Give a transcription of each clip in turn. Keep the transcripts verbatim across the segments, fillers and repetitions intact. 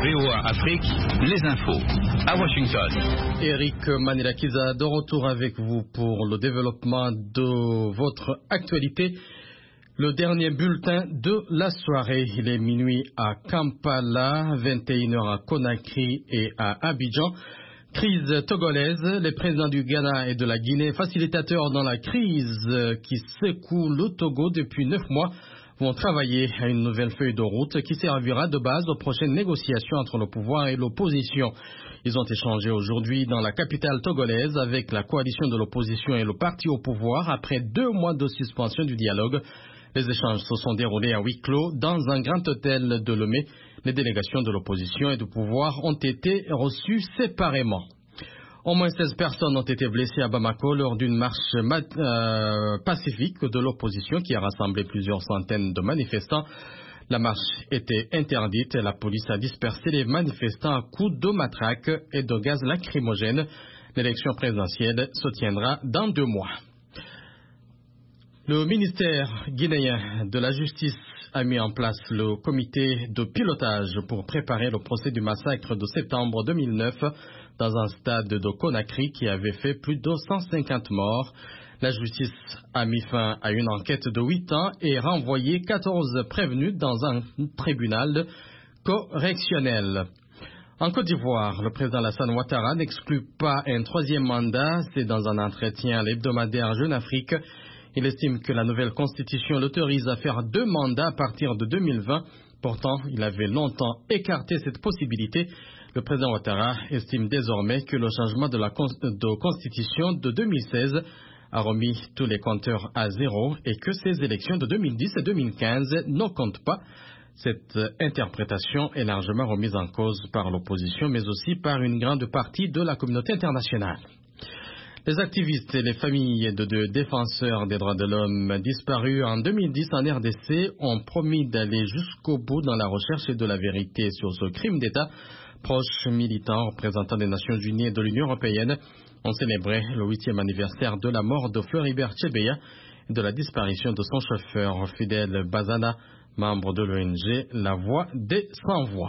V O A Afrique, les infos. À Washington. Eric Manilakiza, de retour avec vous pour le développement de votre actualité. Le dernier bulletin de la soirée, il est minuit à Kampala, vingt et une heures à Conakry et à Abidjan. Crise togolaise, les présidents du Ghana et de la Guinée, facilitateurs dans la crise qui secoue le Togo depuis neuf mois, vont travailler à une nouvelle feuille de route qui servira de base aux prochaines négociations entre le pouvoir et l'opposition. Ils ont échangé aujourd'hui dans la capitale togolaise avec la coalition de l'opposition et le parti au pouvoir après deux mois de suspension du dialogue. Les échanges se sont déroulés à huis clos dans un grand hôtel de Lomé. Les délégations de l'opposition et du pouvoir ont été reçues séparément. Au moins seize personnes ont été blessées à Bamako lors d'une marche euh, pacifique de l'opposition qui a rassemblé plusieurs centaines de manifestants. La marche était interdite et la police a dispersé les manifestants à coups de matraque et de gaz lacrymogène. L'élection présidentielle se tiendra dans deux mois. Le ministère guinéen de la Justice a mis en place le comité de pilotage pour préparer le procès du massacre de septembre deux mille neuf dans un stade de Conakry qui avait fait plus de cent cinquante morts. La justice a mis fin à une enquête de huit ans et renvoyé quatorze prévenus dans un tribunal correctionnel. En Côte d'Ivoire, le président Alassane Ouattara n'exclut pas un troisième mandat. C'est dans un entretien à l'hebdomadaire Jeune Afrique. Il estime que la nouvelle constitution l'autorise à faire deux mandats à partir de deux mille vingt. Pourtant, il avait longtemps écarté cette possibilité. Le président Ouattara estime désormais que le changement de la de constitution de deux mille seize a remis tous les compteurs à zéro et que ces élections de deux mille dix et deux mille quinze ne comptent pas. Cette interprétation est largement remise en cause par l'opposition, mais aussi par une grande partie de la communauté internationale. Les activistes et les familles de deux défenseurs des droits de l'homme disparus en deux mille dix en R D C ont promis d'aller jusqu'au bout dans la recherche de la vérité sur ce crime d'État. Proches militants, représentants des Nations Unies et de l'Union européenne ont célébré le huitième anniversaire de la mort de Floribert Chebeya et de la disparition de son chauffeur Fidel Bazana, membre de l'O N G La Voix des Sans-Voix.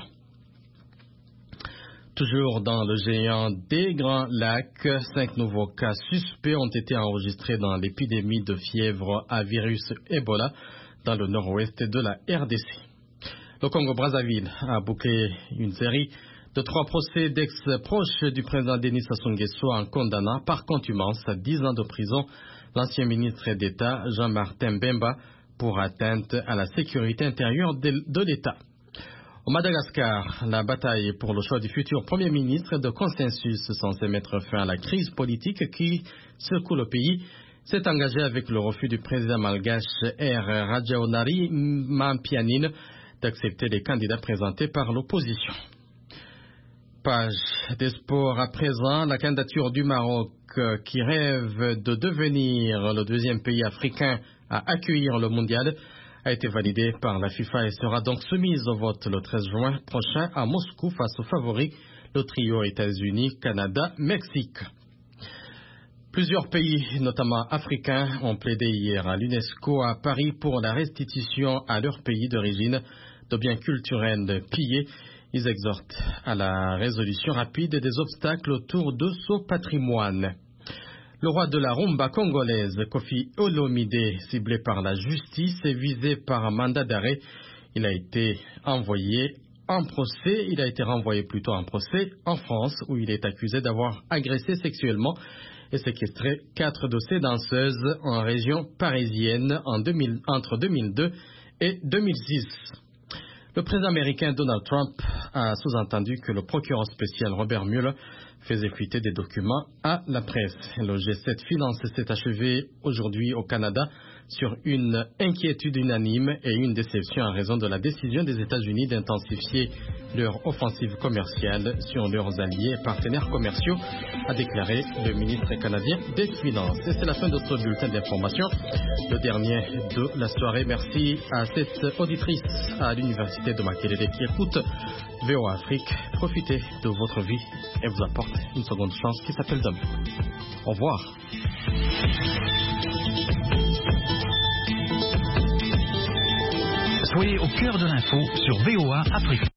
Toujours dans le géant des Grands Lacs, cinq nouveaux cas suspects ont été enregistrés dans l'épidémie de fièvre à virus Ebola dans le nord-ouest de la R D C. Le Congo-Brazzaville a bouclé une série de trois procès d'ex-proches du président Denis Sassou Nguesso en condamnant par contumace à dix ans de prison l'ancien ministre d'État Jean-Martin Bemba pour atteinte à la sécurité intérieure de, de l'État. Au Madagascar, la bataille pour le choix du futur Premier ministre de consensus censé mettre fin à la crise politique qui secoue le pays s'est engagée avec le refus du président malgache R. Rajaonari Mampianine d'accepter les candidats présentés par l'opposition. Page des sports à présent, la candidature du Maroc qui rêve de devenir le deuxième pays africain à accueillir le mondial a été validée par la FIFA et sera donc soumise au vote le treize juin prochain à Moscou face aux favoris, le trio États-Unis, Canada, Mexique. Plusieurs pays, notamment africains, ont plaidé hier à l'UNESCO à Paris pour la restitution à leur pays d'origine de biens culturels pillés. Ils exhortent à la résolution rapide des obstacles autour de ce patrimoine. Le roi de la rumba congolaise, Kofi Olomide, ciblé par la justice et visé par un mandat d'arrêt, il a été envoyé en procès, il a été renvoyé plutôt en procès en France où il est accusé d'avoir agressé sexuellement et séquestré quatre de ses danseuses en région parisienne en deux mille, entre deux mille deux et deux mille six. Le président américain Donald Trump a sous-entendu que le procureur spécial Robert Mueller faisait fuiter des documents à la presse. Le G sept Finance s'est achevé aujourd'hui au Canada sur une inquiétude unanime et une déception en raison de la décision des États-Unis d'intensifier leur offensive commerciale sur leurs alliés et partenaires commerciaux, a déclaré le ministre canadien des Finances. Et c'est la fin de ce bulletin d'information, le dernier de la soirée. Merci à cette auditrice à l'université de Makerere qui écoute V O A Afrique. Profitez de votre vie et vous apporte une seconde chance qui s'appelle demain. Au revoir. Soyez au cœur de l'info sur V O A Afrique.